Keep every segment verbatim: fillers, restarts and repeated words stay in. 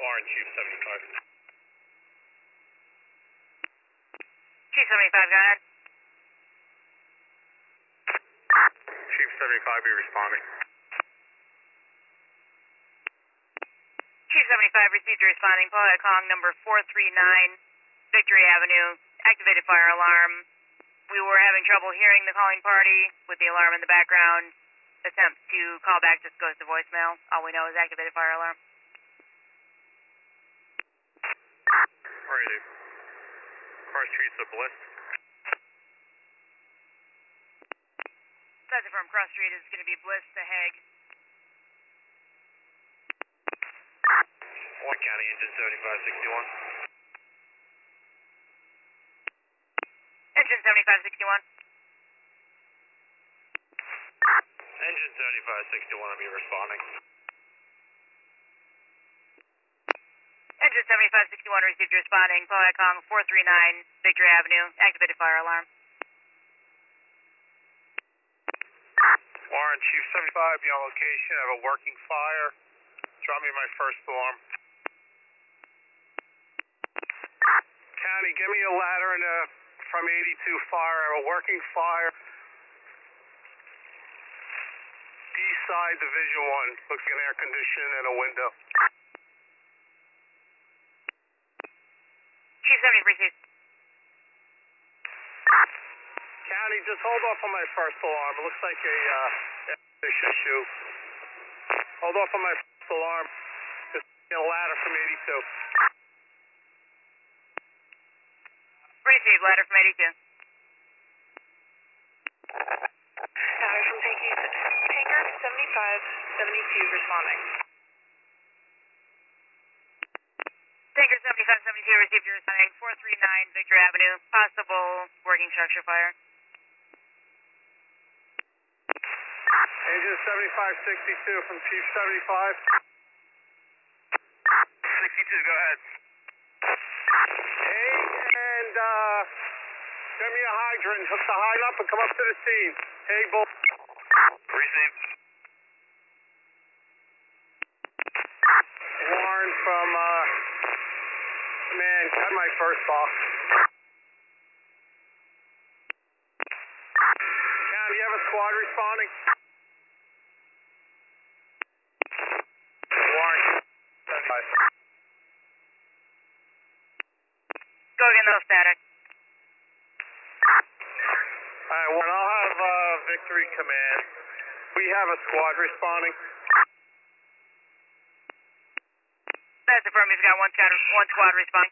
Warren, Chief seventy-five. Chief seventy-five, go ahead. Chief seventy-five, be responding. Chief seventy-five received a responding call at Kong number four three nine, Victory Avenue, activated fire alarm. We were having trouble hearing the calling party with the alarm in the background. Attempt to call back just goes to voicemail. All we know is activated fire alarm. Alrighty. Cross Street's a bliss. That's from Cross Street is going to be Bliss to Hague. Warren County, engine seventy-five sixty-one. Engine seventy-five sixty-one. Engine seventy-five sixty-one, I'll be responding. Engine seventy-five sixty-one received your responding. Paul Kong four three nine, Victory Avenue, activated fire alarm. Warren, Chief seventy-five, be on location. I have a working fire. Drop me my first alarm. County, give me a ladder and a, from eighty-two fire. I have a working fire. East side, Division one. Looks like an air condition and a window. Chief seventy received. County, just hold off on my first alarm. It looks like a uh, issue. Hold off on my first alarm. Just a ladder from eighty-two. Received, ladder from eighty-two. Ladder from Tanker seventy-five seventy-two responding. Tanker seventy-five seventy-two received your responding. four three nine Victory Avenue, possible working structure fire. Engine seventy-five sixty-two from Chief seventy-five. sixty-two, go ahead. Hey, and uh, send me a hydrant. Hook the hydrant up and come up to the scene. Hey, Bull. Receive. Warren from uh, man, got my first box. County, you have a squad responding? Warren. seventy-five. Go again, no static. Alright, Warren, I'll have uh, Victory Command. We have a squad responding. That's the firm. He's got one squad, one squad responding.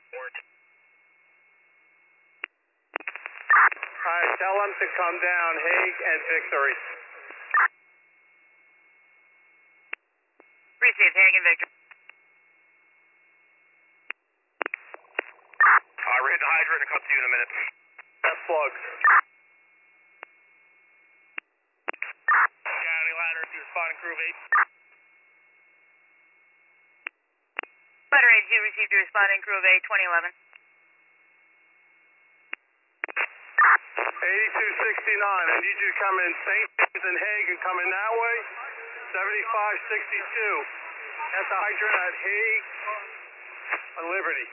Alright, tell them to come down, Hague and Victory. Received, Hague and Victory. I read the hydrant and come to you in a minute. That's plugs. County ladder to responding crew of eight. Ladder eighty-two received your responding crew of eight, twenty eleven. eighty-two sixty-nine, I need you to come in Saint James and Hague and come in that way. seventy-five sixty-two. At the hydrant at Hague on Liberty.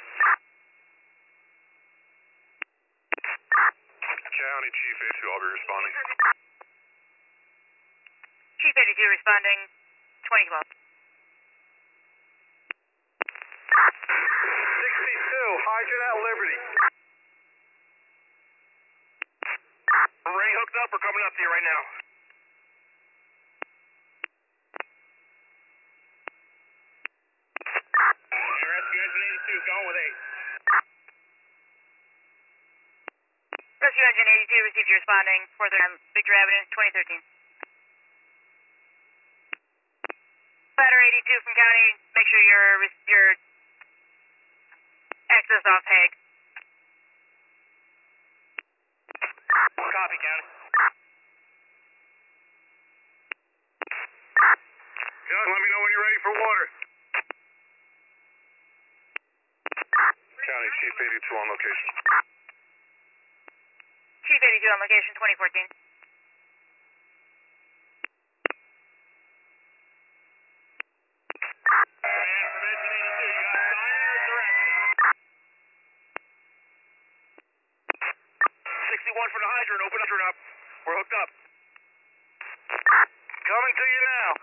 County Chief eighty-two, I'll be responding. Chief eighty-two responding, twenty twelve. sixty-two, hydrant at Liberty. Ring hooked up, we're coming up to you right now. You're rescue engine eighty-two, going with eight. Rescue engine eighty-two received your responding, four three nine Victory Avenue, twenty thirteen. Ladder eighty-two from County, make sure your your access off Hague. Copy, County. John, let me know when you're ready for water. County Chief eighty-two on location. Chief eighty-two on location, twenty fourteen. Man, from engine eighty-two, you got open up. We're hooked up. Coming to you now.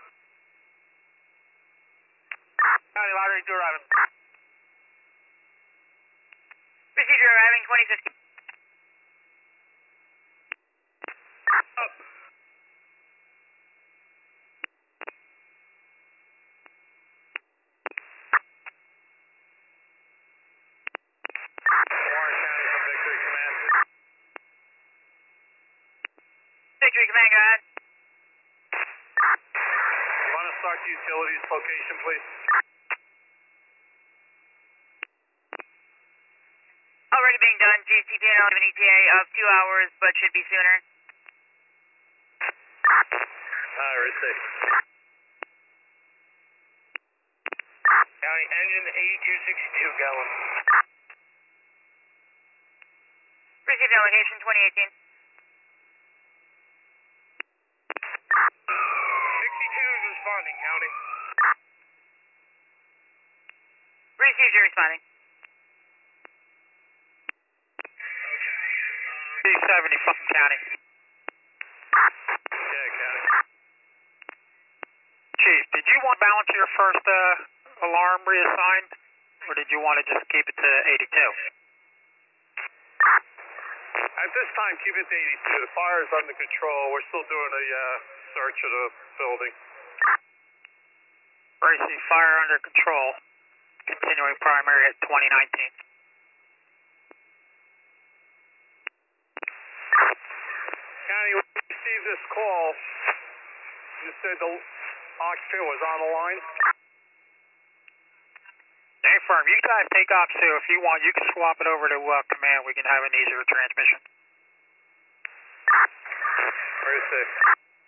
County Lottery, do arriving. Procedure arriving twenty fifty. Up. Warren County from Victory Command. Victory Command, go ahead. You want to start the utilities location, please? Already being done. G C P N L have an E T A of two hours, but should be sooner. I receive. County engine eighty-two sixty-two gallon. Received on location twenty eighteen. sixty-two is responding, County. Received, you're responding. B seventy from County. Yeah, County. Chief, did you want to balance your first uh, alarm reassigned, or did you want to just keep it to eighty-two? At this time, keep it to eighty-two. The fire is under control. We're still doing a uh, search of the building. Receive fire under control. Continuing primary at twenty nineteen. County, when you received this call, you said the occupant was on the line? Hey, firm, you guys take off too. If you want, you can swap it over to uh, command. We can have an easier transmission. Very safe.